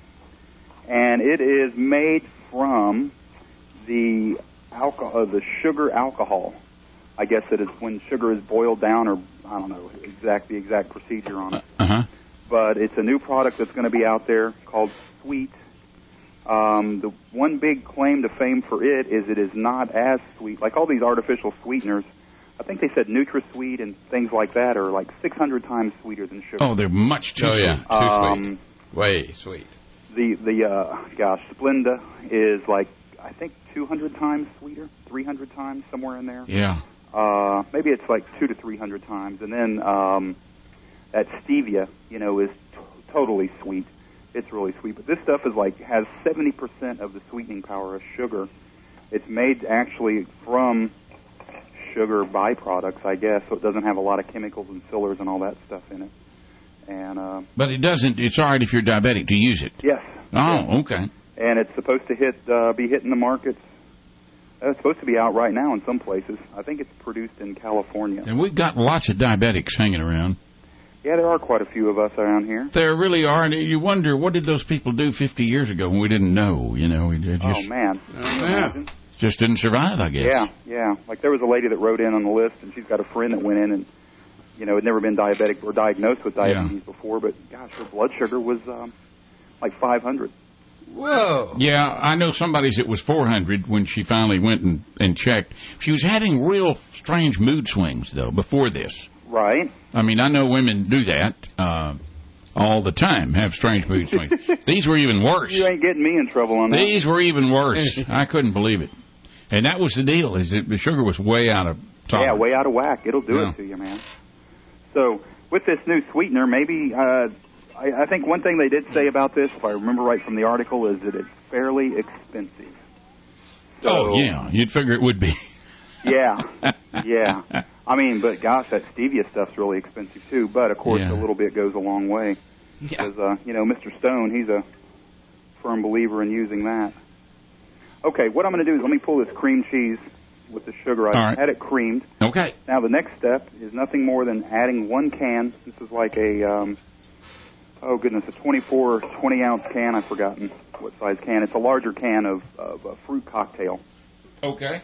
and it is made from the sugar alcohol. I guess it is when sugar is boiled down, or I don't know the exact procedure on it. But it's a new product that's going to be out there called Sweet. The one big claim to fame for it is not as sweet. Like all these artificial sweeteners, I think they said NutraSweet and things like that are like 600 times sweeter than sugar. Oh, they're much too sweet. Too sweet. Way sweet. The Splenda is like, I think 200 times sweeter, 300 times, somewhere in there. Yeah. Maybe it's like 200 to 300 times. And then that stevia, is totally sweet. It's really sweet. But this stuff has 70% of the sweetening power of sugar. It's made actually from sugar byproducts, I guess, so it doesn't have a lot of chemicals and fillers and all that stuff in it. And but it doesn't. It's all right if you're diabetic to use it. Yes. Oh, okay. And it's supposed to be hitting the markets. It's supposed to be out right now in some places. I think it's produced in California. And we've got lots of diabetics hanging around. Yeah, there are quite a few of us around here. There really are, and you wonder, what did those people do 50 years ago when we didn't know? Oh, man. Just didn't survive, I guess. Yeah. Like there was a lady that wrote in on the list, and she's got a friend that went in and, had never been diabetic or diagnosed with diabetes before, but, gosh, her blood sugar was like 500. Whoa. Yeah, I know somebody's it was 400 when she finally went and checked. She was having real strange mood swings, though, before this. Right. I mean, I know women do that all the time, have strange mood swings. These were even worse. You ain't getting me in trouble on that. These were even worse. I couldn't believe it. And that was the deal, is that the sugar was way out of tolerance. Yeah, way out of whack. It'll do it to you, man. So, with this new sweetener, maybe... I think one thing they did say about this, if I remember right from the article, is that it's fairly expensive. So, you'd figure it would be. Yeah. I mean, but gosh, that stevia stuff's really expensive too. But of course, a little bit goes a long way. Because Mr. Stone, he's a firm believer in using that. Okay, what I'm going to do is let me pull this cream cheese with the sugar. I've had it creamed. Okay. Now the next step is nothing more than adding 1 can. This is like a a 24 or 20-ounce can. I've forgotten what size can. It's a larger can of a fruit cocktail. Okay.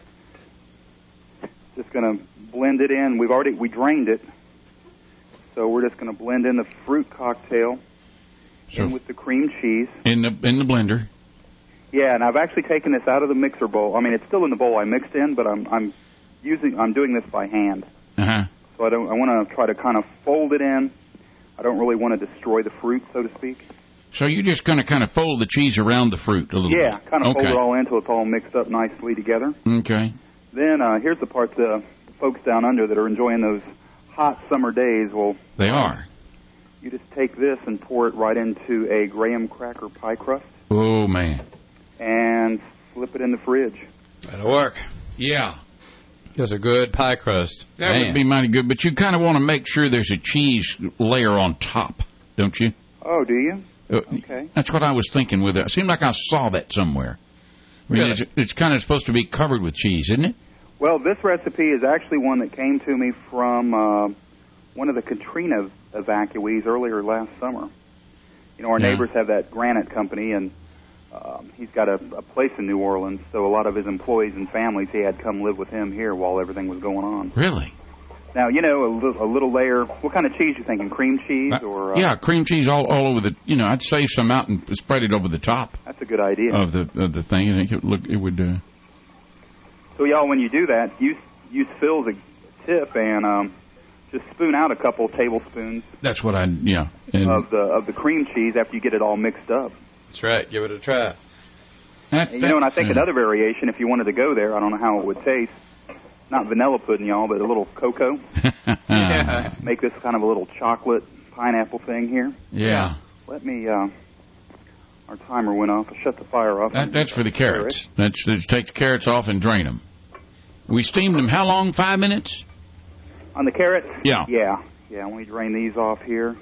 Just going to blend it in. We drained it, so we're just going to blend in the fruit cocktail in with the cream cheese in the blender. Yeah, and I've actually taken this out of the mixer bowl. I mean, it's still in the bowl I mixed in, but I'm doing this by hand. Uh-huh. So I want to try to kind of fold it in. I don't really want to destroy the fruit, so to speak. So you're just going to kind of fold the cheese around the fruit a little bit? Yeah, kind of fold it all in until it's all mixed up nicely together. Okay. Then here's the part the folks down under that are enjoying those hot summer days. Well, they are. You just take this and pour it right into a graham cracker pie crust. Oh, man. And flip it in the fridge. That'll work. Yeah. There's a good pie crust. That would be mighty good, but you kind of want to make sure there's a cheese layer on top, don't you? Oh, do you? Okay. That's what I was thinking with it. It seemed like I saw that somewhere. I mean, Really? It's kind of supposed to be covered with cheese, isn't it? Well, this recipe is actually one that came to me from one of the Katrina evacuees earlier last summer. You know, our neighbors have that granite company, and he's got a place in New Orleans, so a lot of his employees and families, he had come live with him here while everything was going on. Really? Now, you know, a little layer. What kind of cheese you thinking? Cream cheese or? Yeah, cream cheese all over the. You know, I'd save some out and spread it over the top. That's a good idea. Of the thing, I think it would. So y'all, when you do that, use Phil as a tip and just spoon out a couple tablespoons. That's what and of the cream cheese after you get it all mixed up. That's right. Give it a try. And I think another variation, if you wanted to go there, I don't know how it would taste. Not vanilla pudding, y'all, but a little cocoa. Yeah. Make this kind of a little chocolate pineapple thing here. Yeah. Let me. Our timer went off. I shut the fire off. That's for the carrots. That's take the carrots off and drain them. We steamed them how long? 5 minutes? On the carrots? Yeah. Yeah. Yeah, let me drain these off here.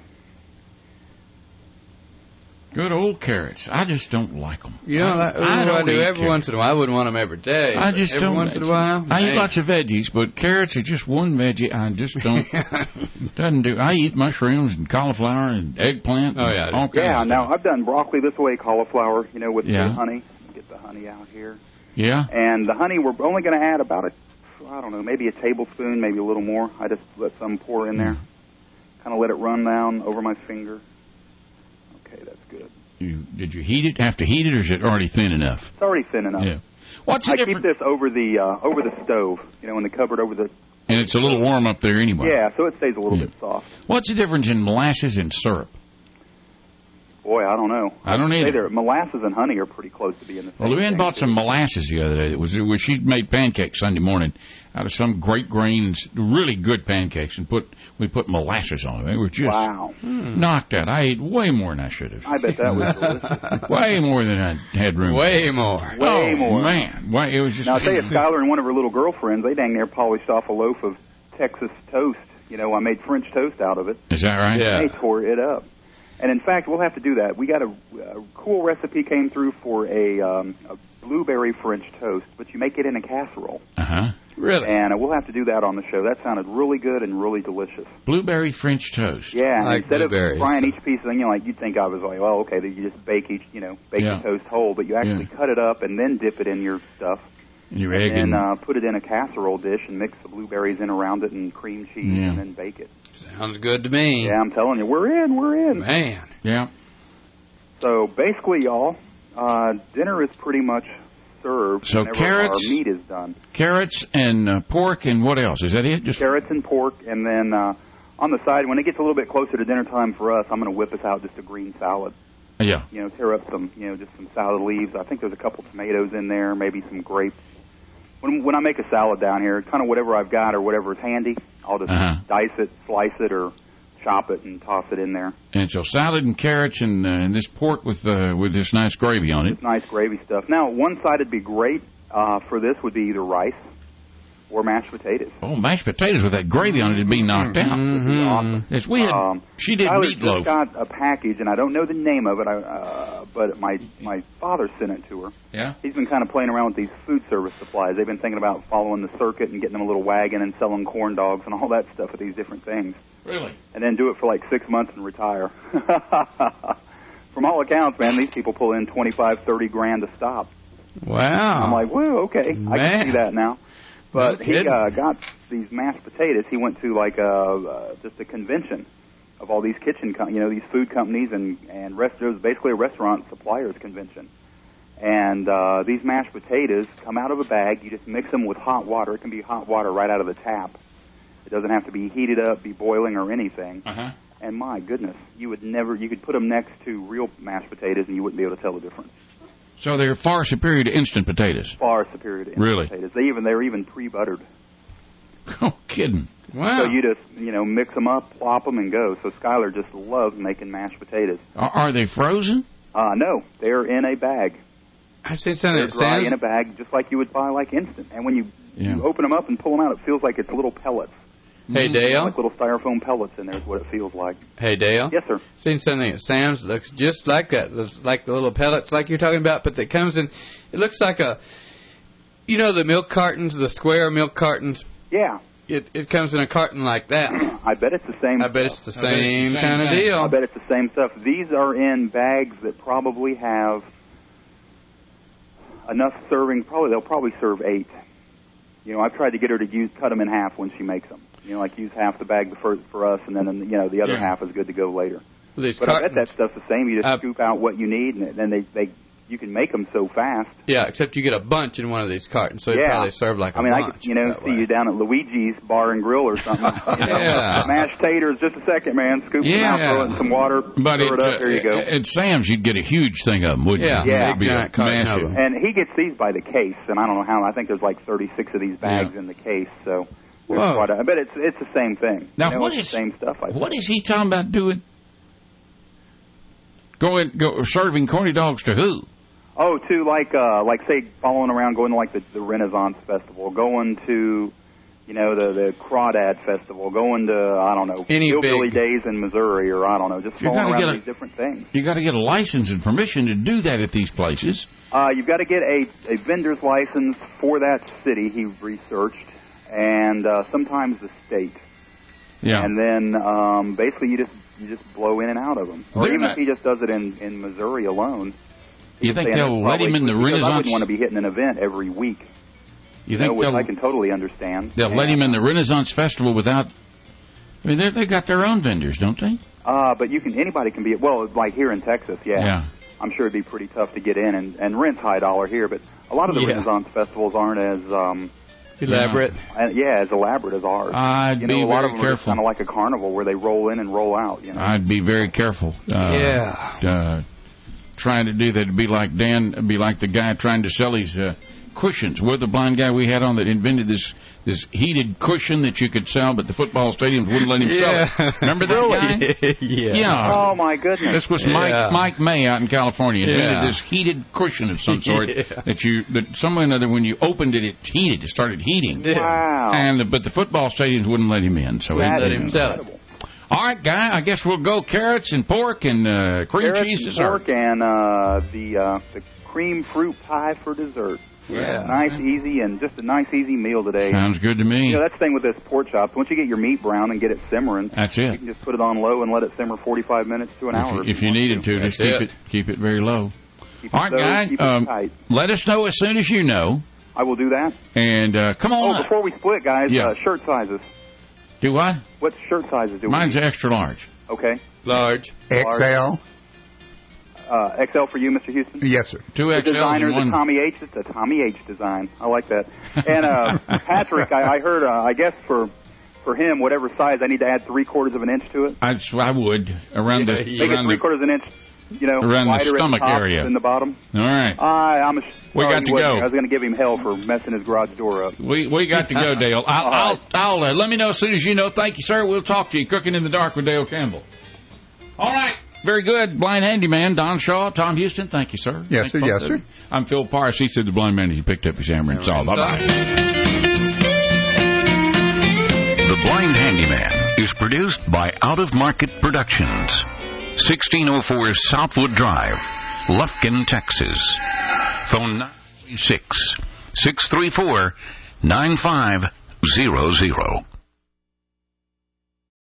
Good old carrots. I just don't like them. You know, I don't do every once in a while. I wouldn't want them every day. I just every don't. Once in a while. I eat lots of veggies, but carrots are just one veggie. I just don't. Doesn't do. I eat mushrooms and cauliflower and eggplant. Oh yeah, all kinds of now stuff. I've done broccoli this way, cauliflower. You know, with the honey. Get the honey out here. Yeah. And the honey, we're only going to add about maybe a tablespoon, maybe a little more. I just let some pour in there. Kind of let it run down over my finger. Okay, that's good. Did you heat it? Have to heat it, or is it already thin enough? It's already thin enough. Yeah. What's the I difference? keep this over the stove, in the cupboard over the. And it's a little warm up there anyway. Yeah, so it stays a little bit soft. What's the difference in molasses and syrup? Boy, I don't know. I don't either. Molasses and honey are pretty close to being the same. Well, Luann bought some molasses the other day. It was she made pancakes Sunday morning out of some great grains, really good pancakes, and we put molasses on them. They were just knocked out. I ate way more than I should have. I bet that was delicious. Way more than I had room for. Way more. Way more. Man. It was just... Now, I'll tell you, Skylar and one of her little girlfriends, they dang near polished off a loaf of Texas toast. I made French toast out of it. Is that right? Yeah. They tore it up. And, in fact, we'll have to do that. We got a cool recipe came through for a blueberry French toast, but you make it in a casserole. Uh-huh. Really? And we'll have to do that on the show. That sounded really good and really delicious. Blueberry French toast. Yeah, like instead of frying so. each piece, you'd think I was like, well, okay, you just bake each, bake the toast whole, but you actually cut it up and then dip it in your stuff. Your egg and put it in a casserole dish and mix the blueberries in around it and cream cheese and then bake it. Sounds good to me. Yeah, I'm telling you, we're in. Man. Yeah. So basically, y'all, dinner is pretty much served whenever carrots, our meat is done. Carrots and pork and what else? Is that it? Just carrots and pork, and then on the side, when it gets a little bit closer to dinner time for us, I'm going to whip us out just a green salad. Yeah. Tear up some, just some salad leaves. I think there's a couple tomatoes in there, maybe some grapes. When I make a salad down here, kind of whatever I've got or whatever's handy, I'll just dice it, slice it, or chop it and toss it in there. And so salad and carrots and this pork with this nice gravy on it. This nice gravy stuff. Now, one side would be great for this would be either rice or mashed potatoes. Oh, mashed potatoes with that gravy on it would be knocked out. Mm-hmm. Awesome. Yes, she did meatloaf. Just got a package, and I don't know the name of it, but my father sent it to her. Yeah? He's been kind of playing around with these food service supplies. They've been thinking about following the circuit and getting them a little wagon and selling corn dogs and all that stuff with these different things. Really? And then do it for like 6 months and retire. From all accounts, man, these people pull in $25-30 a stop. Wow. I'm like, whoa, okay, Man. I can see that now. But No he kidding. got these mashed potatoes. He went to like just a convention of all these these food companies and restaurants, basically a restaurant suppliers convention. And these mashed potatoes come out of a bag. You just mix them with hot water. It can be hot water right out of the tap. It doesn't have to be heated up, be boiling or anything. Uh-huh. And my goodness, you could put them next to real mashed potatoes and you wouldn't be able to tell the difference. So they're far superior to instant potatoes. Far superior to instant potatoes. They're even pre-buttered. Oh, kidding. Wow. So you just, mix them up, plop them, and go. So Skylar just loves making mashed potatoes. Are they frozen? No, they're in a bag. I said something They're that dry sounds... in a bag, just like you would buy like instant. And when you open them up and pull them out, it feels like it's little pellets. Hey, Dale. Like little styrofoam pellets in there is what it feels like. Hey, Dale. Yes, sir. Seen something that sounds looks just like that. It's like the little pellets like you're talking about, but that comes in. It looks like the milk cartons, the square milk cartons. Yeah. It comes in a carton like that. I bet it's the same. I bet it's the same kind of deal. I bet it's the same stuff. These are in bags that probably have enough serving. They'll probably serve 8. I've tried to get her to cut them in half when she makes them. Like use half the bag for us, and then the other half is good to go later. But I bet that stuff's the same. You just scoop out what you need, and then you can make them so fast. Yeah, except you get a bunch in one of these cartons, so it probably serve like a bunch. I could, see you down at Luigi's Bar and Grill or something. Mashed taters, just a second, man. Scoop them out, throw it in some water, stir it up, there you go. At Sam's, you'd get a huge thing of them, wouldn't you? Yeah. It'd be massive. And he gets these by the case, and I don't know how. I think there's like 36 of these bags in the case, so... I bet it's the same thing. Now, what it's the same stuff? What is he talking about doing? Serving corny dogs to who? Oh, to like say following around, going to like the Renaissance Festival, going to you know, the Crawdad Festival, going to, I don't know, Hillbilly Days in Missouri, or I don't know, just going around these different things. You got to get a license and permission to do that at these places. You've got to get a vendor's license for that city he researched, and sometimes the state. Yeah. And then basically you just blow in and out of them. Or even if he just does it in Missouri alone. You think they'll let him in the Renaissance? I wouldn't want to be hitting an event every week. You think which I can totally understand. They'll let him in the Renaissance Festival without... I mean, they got their own vendors, don't they? But anybody can be... Well, like here in Texas, yeah. I'm sure it'd be pretty tough to get in, and rent's high dollar here, but a lot of the Renaissance festivals aren't as... elaborate. As elaborate as ours. I'd be very a lot of them careful. Are kind of like a carnival where they roll in and roll out. You know? I'd be very careful. Trying to do that would be like the guy trying to sell his cushions. We're the blind guy we had on that invented this heated cushion that you could sell, but the football stadiums wouldn't let him sell it. Remember that guy? Yeah. Oh my goodness. This was Mike May out in California. Invented this heated cushion of some sort that somewhere or another when you opened it, it heated. It started heating. Wow. But the football stadiums wouldn't let him in, so he let him sell it. All right, guy. I guess we'll go carrots and pork and cream cheese dessert. Pork and the cream fruit pie for dessert. Yeah. Nice, easy, and just a nice, easy meal today. Sounds good to me. You know, that's the thing with this pork chops. Once you get your meat brown and get it simmering, that's it. You can just put it on low and let it simmer 45 minutes to an hour. If you needed to, just keep it very low. All right, guy. Let us know as soon as you know. I will do that. And come on. Oh, before we split, guys, shirt sizes. Do what? What shirt sizes do we Mine's need? extra large. Okay. Large. XL. XL for you, Mr. Houston? Yes, sir. 2 XLs. The designer, and one. the Tommy H. It's a Tommy H. design. I like that. And Patrick, I heard, I guess for him, whatever size, I need to add 3/4 of an inch to it. I would around the make it 3/4 of an inch. You know, around wider the stomach at the top area than the bottom. All right. We got to go. I was going to give him hell for messing his garage door up. We got to go, Dale. I'll let me know as soon as you know. Thank you, sir. We'll talk to you. Cooking in the Dark with Dale Campbell. All right. Very good. Blind handyman, Don Shaw, Tom Houston. Thank you, sir. Yes, sir. Yes, sir. I'm Phil Parse. He said the blind man. He picked up his hammer and saw. Bye-bye. The Blind Handyman is produced by Out of Market Productions. 1604 Southwood Drive, Lufkin, Texas. Phone 936-634-9500.